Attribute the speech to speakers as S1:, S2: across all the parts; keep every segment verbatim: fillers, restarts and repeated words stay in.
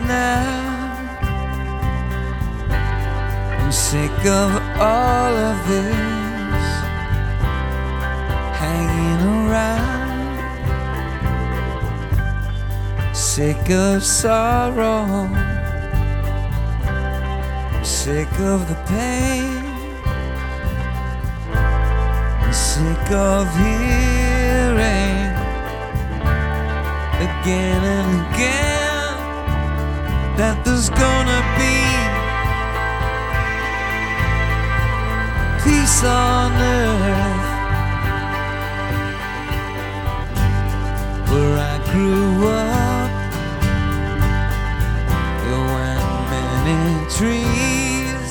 S1: now. I'm sick of all of this hanging around. Sick of sorrow, sick of the pain, sick of hearing again and again that there's gonna be peace on earth. Where I grew up, there weren't many trees.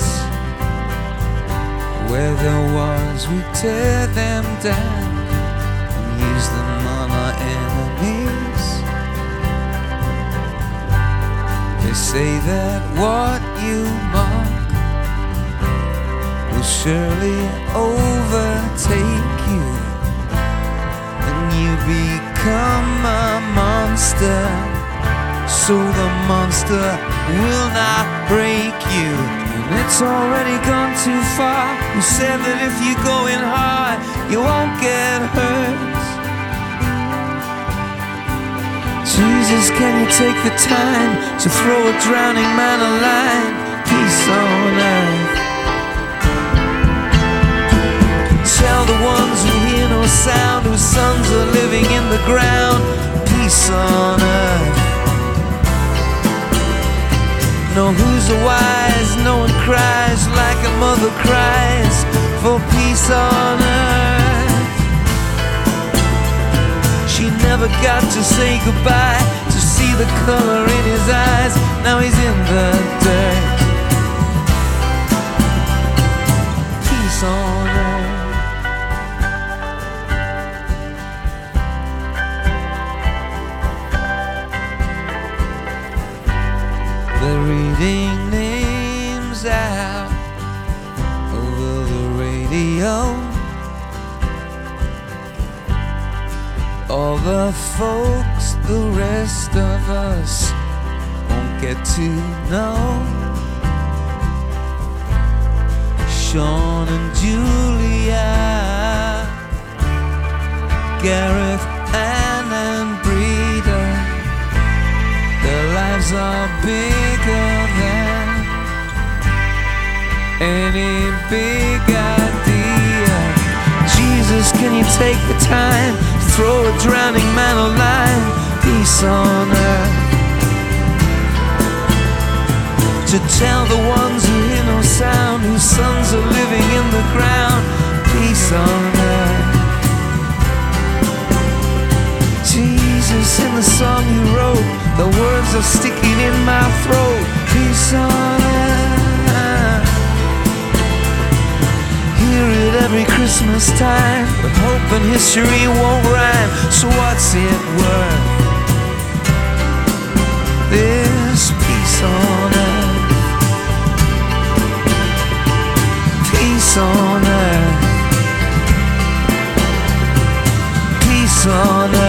S1: Where there was, we tear them down and use them on our enemies. They say that what you mock will surely overtake you, and you become a monster, so the monster will not break you. And it's already gone too far. You said that if you're going hard, you won't get hurt. Jesus, can you take the time to throw a drowning man a line? Peace on earth. Tell the ones who hear no sound, whose sons are living in the ground, peace on earth. No, who's the wise? No one cries like a mother cries for peace on earth. She never got to say goodbye, to see the color in his eyes. Now he's in the dirt. Peace on earth. They're reading names out over the radio. All the folks the rest of us won't get to know. Sean and Julia, Gareth, Ann and Breda, their lives are bigger than any big idea. Jesus, can you take the time to throw a drowning man a line? Peace on earth. To tell the ones who hear no sound, whose sons are living in the ground, peace on earth. Jesus, in the song you wrote, the words are sticking in my throat. Peace on earth. Hear it every Christmas time, but hope and history won't rhyme. So what's it worth? This peace on earth. Peace on earth. Peace on earth.